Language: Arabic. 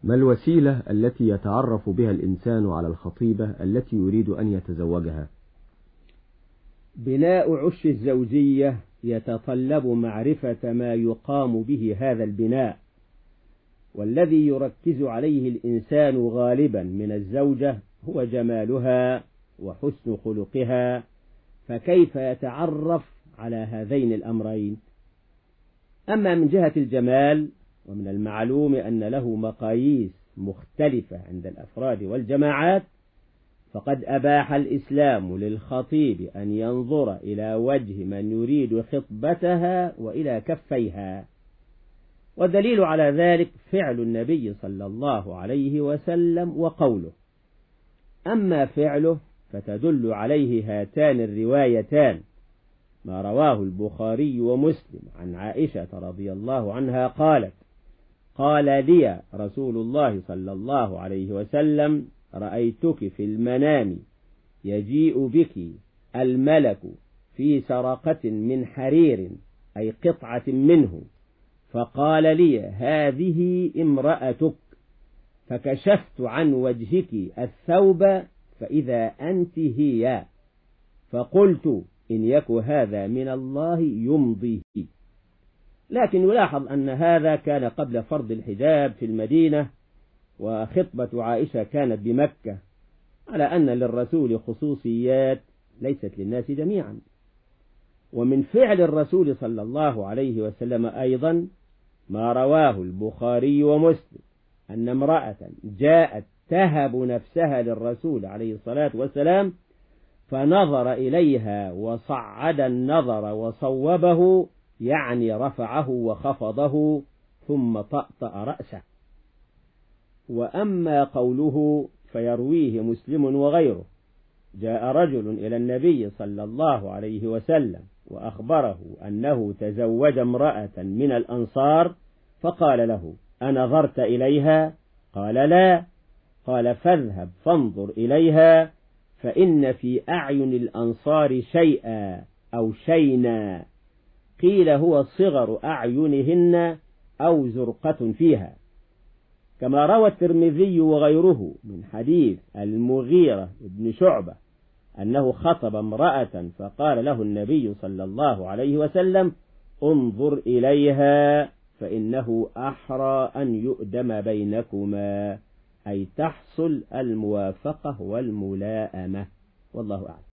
ما الوسيلة التي يتعرف بها الإنسان على الخطيبة التي يريد أن يتزوجها؟ بناء عش الزوجية يتطلب معرفة ما يقام به هذا البناء، والذي يركز عليه الإنسان غالبا من الزوجة هو جمالها وحسن خلقها، فكيف يتعرف على هذين الأمرين؟ أما من جهة الجمال، ومن المعلوم أن له مقاييس مختلفة عند الأفراد والجماعات، فقد أباح الإسلام للخطيب أن ينظر إلى وجه من يريد خطبتها وإلى كفيها، والدليل على ذلك فعل النبي صلى الله عليه وسلم وقوله. أما فعله فتدل عليه هاتان الروايتان: ما رواه البخاري ومسلم عن عائشة رضي الله عنها قالت: قال لي رسول الله صلى الله عليه وسلم: رأيتك في المنام يجيء بك الملك في سرقة من حرير، أي قطعة منه، فقال لي: هذه امرأتك، فكشفت عن وجهك الثوب فإذا أنت هي، فقلت: إن يك هذا من الله يمضيه. لكن يلاحظ أن هذا كان قبل فرض الحجاب في المدينة، وخطبة عائشة كانت بمكة، على أن للرسول خصوصيات ليست للناس جميعا. ومن فعل الرسول صلى الله عليه وسلم أيضا ما رواه البخاري ومسلم أن امرأة جاءت تهب نفسها للرسول عليه الصلاة والسلام، فنظر إليها وصعد النظر وصوبه، يعني رفعه وخفضه، ثم طأطأ رأسه. وأما قوله فيرويه مسلم وغيره: جاء رجل إلى النبي صلى الله عليه وسلم وأخبره أنه تزوج امرأة من الأنصار، فقال له: أنظرت إليها؟ قال: لا. قال: فاذهب فانظر إليها، فإن في أعين الأنصار شيئا أو شينا، قيل هو صغر أعينهن أو زرقة فيها. كما روى الترمذي وغيره من حديث المغيرة بن شعبة أنه خطب امرأة، فقال له النبي صلى الله عليه وسلم: انظر إليها فإنه أحرى أن يؤدم بينكما، أي تحصل الموافقة والملائمة. والله أعلم.